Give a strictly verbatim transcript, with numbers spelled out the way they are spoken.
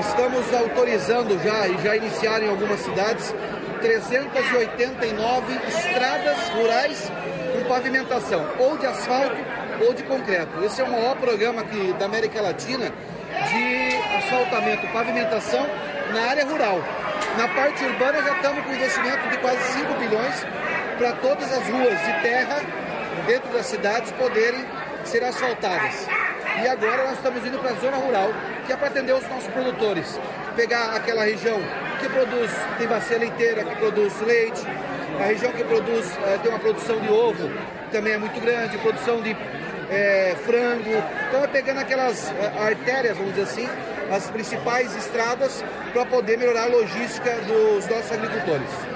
estamos autorizando já, e já iniciaram em algumas cidades, trezentas e oitenta e nove estradas rurais com pavimentação, ou de asfalto ou de concreto. Esse é o maior programa aqui da América Latina de asfaltamento, pavimentação na área rural. Na parte urbana já estamos com investimento de quase cinco bilhões para todas as ruas de terra dentro das cidades poderem ser asfaltadas. E agora nós estamos indo para a zona rural, que é para atender os nossos produtores. Pegar aquela região que produz, tem bacia leiteira, que produz leite, a região que produz, eh, tem uma produção de ovo, também é muito grande, produção de eh, frango. Então é pegando aquelas eh, artérias, vamos dizer assim, as principais estradas, para poder melhorar a logística dos nossos agricultores.